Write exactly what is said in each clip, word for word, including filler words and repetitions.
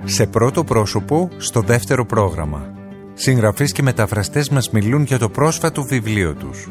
Σε πρώτο πρόσωπο, στο δεύτερο πρόγραμμα. Συγγραφείς και μεταφραστές μας μιλούν για το πρόσφατο βιβλίο τους.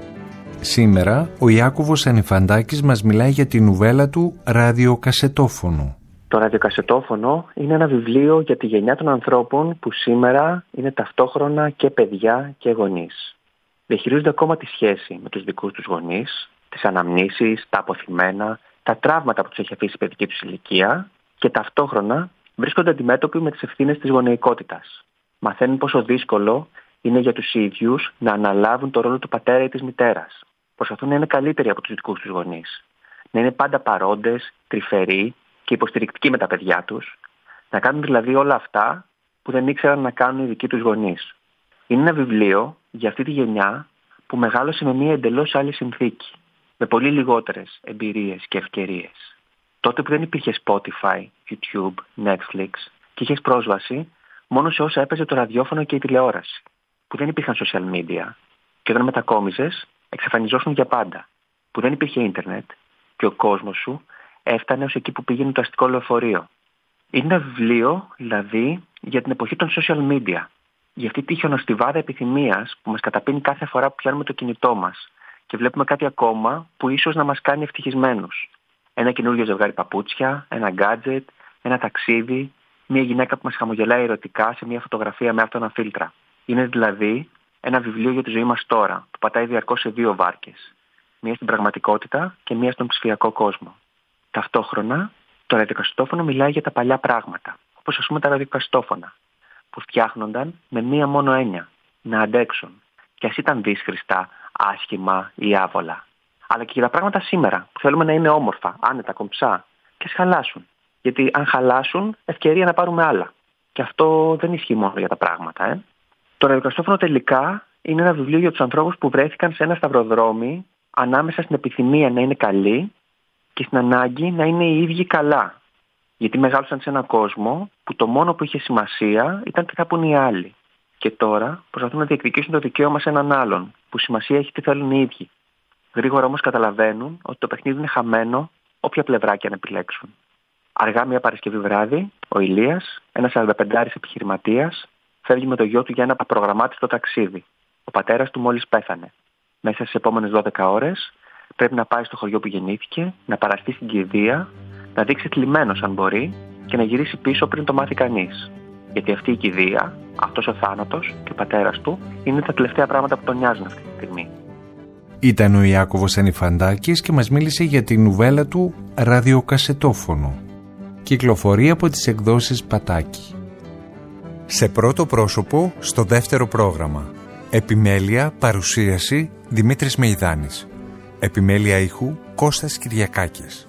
Σήμερα, ο Ιάκωβος Ανιφαντάκης μας μιλάει για τη νουβέλα του «Ραδιοκασετόφωνο». Το ραδιοκασετόφωνο είναι ένα βιβλίο για τη γενιά των ανθρώπων που σήμερα είναι ταυτόχρονα και παιδιά και γονείς. Διαχειρίζονται ακόμα τη σχέση με τους δικούς τους γονείς, τις αναμνήσεις, τα αποθυμένα, τα τραύματα που τους έχει αφήσει η παιδική τους ηλικία και ταυτόχρονα βρίσκονται αντιμέτωποι με τις ευθύνες της γονεϊκότητας. Μαθαίνουν πόσο δύσκολο είναι για τους ίδιους να αναλάβουν το ρόλο του πατέρα ή της μητέρας. Προσπαθούν να είναι καλύτεροι από τους δικούς τους γονείς. Να είναι πάντα παρόντες, τρυφεροί και υποστηρικτικοί με τα παιδιά τους. Να κάνουν δηλαδή όλα αυτά που δεν ήξεραν να κάνουν οι δικοί τους γονείς. Είναι ένα βιβλίο για αυτή τη γενιά που μεγάλωσε με μια εντελώς άλλη συνθήκη. Με πολύ λιγότερες εμπειρίες και ευκαιρίες. Τότε που δεν υπήρχε Spotify, YouTube, Netflix και είχες πρόσβαση μόνο σε όσα έπαιζε το ραδιόφωνο και η τηλεόραση. Που δεν υπήρχαν social media και όταν μετακόμιζες εξαφανιζόσουν για πάντα. Που δεν υπήρχε ίντερνετ και ο κόσμος σου έφτανε ως εκεί που πήγαινε το αστικό λεωφορείο. Είναι ένα βιβλίο δηλαδή για την εποχή των social media. Για αυτή τη χιονοστιβάδα επιθυμίας που μας καταπίνει κάθε φορά που πιάνουμε το κινητό μας και βλέπουμε κάτι ακόμα που ίσως να μας κάνει ευτυχισμένους. Ένα καινούργιο ζευγάρι παπούτσια, ένα gadget, ένα ταξίδι, μια γυναίκα που μας χαμογελάει ερωτικά σε μια φωτογραφία με αυτόνα φίλτρα. Είναι δηλαδή ένα βιβλίο για τη ζωή μας τώρα, που πατάει διαρκώς σε δύο βάρκες. Μία στην πραγματικότητα και μία στον ψηφιακό κόσμο. Ταυτόχρονα, το ραδιοκασετόφωνο μιλάει για τα παλιά πράγματα, όπως ας πούμε τα ραδιοκασετόφωνα, που φτιάχνονταν με μία μόνο έννοια, να αντέξουν. Και ας ήταν δύσχριστα, άσχημα ή άβολα. Αλλά και για τα πράγματα σήμερα, που θέλουμε να είναι όμορφα, άνετα, κομψά, και ας χαλάσουν. Γιατί αν χαλάσουν, ευκαιρία να πάρουμε άλλα. Και αυτό δεν ισχύει μόνο για τα πράγματα, ε. Το ραδιοκασετόφωνο τελικά είναι ένα βιβλίο για τους ανθρώπους που βρέθηκαν σε ένα σταυροδρόμι ανάμεσα στην επιθυμία να είναι καλοί και στην ανάγκη να είναι οι ίδιοι καλά. Γιατί μεγάλωσαν σε έναν κόσμο που το μόνο που είχε σημασία ήταν τι θα πούν οι άλλοι. Και τώρα προσπαθούν να διεκδικήσουν το δικαίωμα σε έναν άλλον, που σημασία έχει τι θέλουν οι ίδιοι. Γρήγορα όμως καταλαβαίνουν ότι το παιχνίδι είναι χαμένο, όποια πλευρά και αν επιλέξουν. Αργά μια Παρασκευή βράδυ, ο Ηλίας, ένας σαρανταπεντάρης επιχειρηματίας, φεύγει με το γιο του για ένα απρογραμμάτιστο ταξίδι. Ο πατέρας του μόλις πέθανε. Μέσα στις επόμενες δώδεκα ώρες πρέπει να πάει στο χωριό που γεννήθηκε, να παραστεί στην κηδεία, να δείξει θλιμμένος αν μπορεί και να γυρίσει πίσω πριν το μάθει κανείς. Γιατί αυτή η κηδεία, αυτός ο θάνατος και ο πατέρας του είναι τα τελευταία πράγματα που τον νοιάζουν αυτή τη στιγμή. Ήταν ο Ιάκωβος Ανιφαντάκης και μας μίλησε για τη νουβέλα του «Ραδιοκασετόφωνο». Κυκλοφορεί από τις εκδόσεις Πατάκη. Σε πρώτο πρόσωπο, στο δεύτερο πρόγραμμα. Επιμέλεια, παρουσίαση, Δημήτρης Μεϊδάνης. Επιμέλεια ήχου, Κώστας Κυριακάκης.